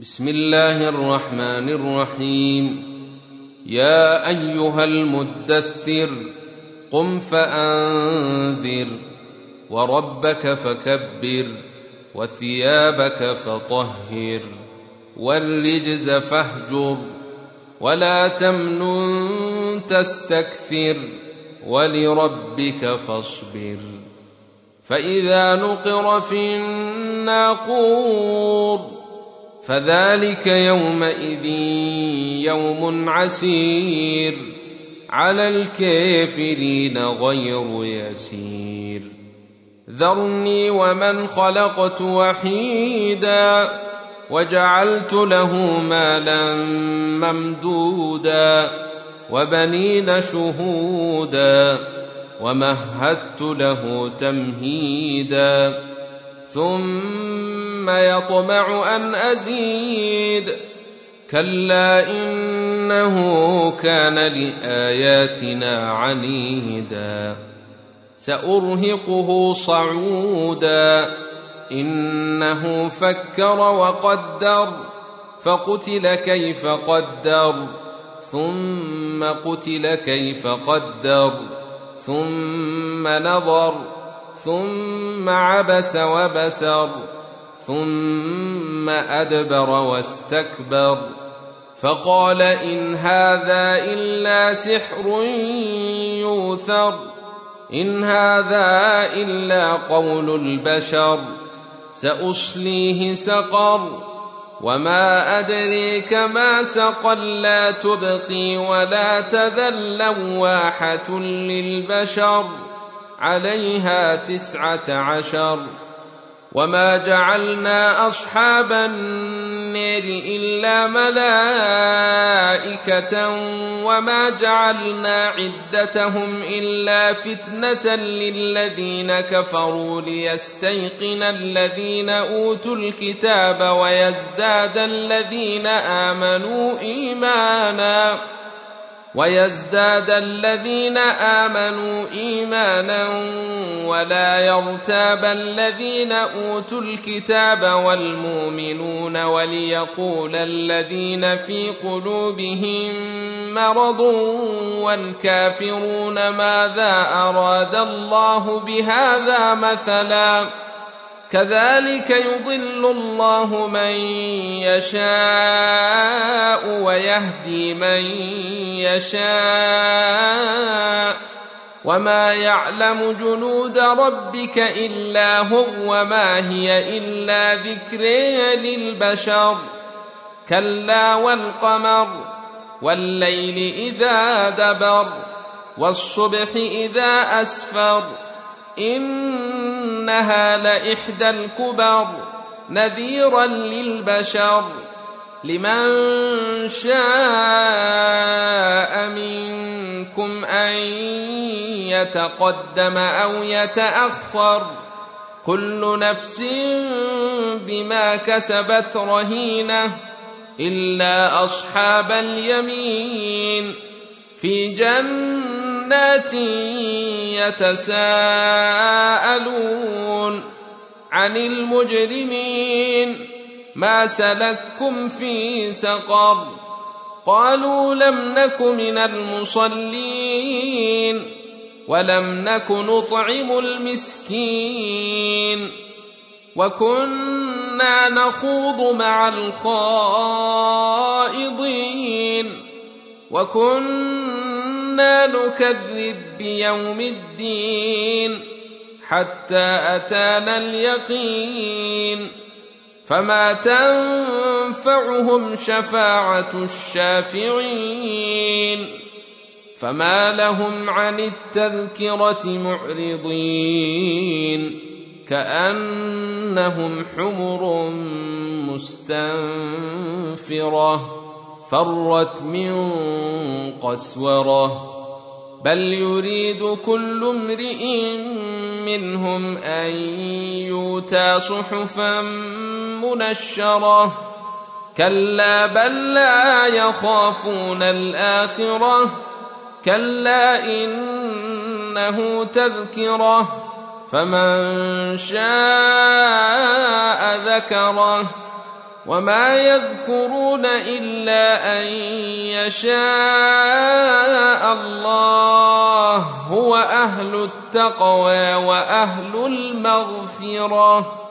بسم الله الرحمن الرحيم. يا أيها المدثر قم فأنذر وربك فكبر وثيابك فطهر والرجز فاهجر ولا تمنن تستكثر ولربك فاصبر. فإذا نقر في الناقور فذلك يومئذ يوم عسير على الكافرين غير يسير. ذرني ومن خلقت وحيدا وجعلت له مالا ممدودا وبنين شهودا ومهدت له تمهيدا ثم يطمع أن أزيد كلا إنه كان لآياتنا عنيدا. سأرهقه صعودا إنه فكر وقدر فقتل كيف قدر ثم قتل كيف قدر ثم نظر ثم عبس وبسر ثم أدبر واستكبر فقال إن هذا إلا سحر يؤثر إن هذا إلا قول البشر سأصليه سقر وما أدريك ما سقر لا تبقي ولا تذر لواحة للبشر عليها 19. وما جعلنا أصحاب النار إلا ملائكة وما جعلنا عدتهم إلا فتنة للذين كفروا ليستيقن الذين أوتوا الكتاب ويزداد الذين آمنوا إيمانا ولا يرتاب الذين أوتوا الكتاب والمؤمنون وليقول الذين في قلوبهم مرض والكافرون ماذا أراد الله بهذا مثلا كذلك يضل الله من يشاء ويهدي من يشاء وما يعلم جنود ربك إلا هو وما هي إلا ذكر للبشر. كلا والقمر والليل إذا دبر والصبح إذا أسفر إنها لإحدى الكبر نذيرا للبشر لمن شاء منكم أن يتقدم أو يتأخر كل نفس بما كسبت رهينة إلا أصحاب اليمين في جنات يتساءلون عن المجرمين ما سلككم في سقر قالوا لم نك من المصلين ولم نك نطعم المسكين وكنا نخوض مع الخائضين وكنا نكذب بيوم الدين حتى أتانا اليقين فما تنفعهم شفاعة الشافعين فما لهم عن التذكرة معرضين كأنهم حمر مستنفرة فرت من قسورة بل يريد كل امرئ منهم أن يؤتى صحفا منشرة كلا بل لا يخافون الآخرة كلا إنه تذكرة فمن شاء ذكره وما يذكرون إلا أن يشاء الله هو أهل التقوى وأهل المغفرة.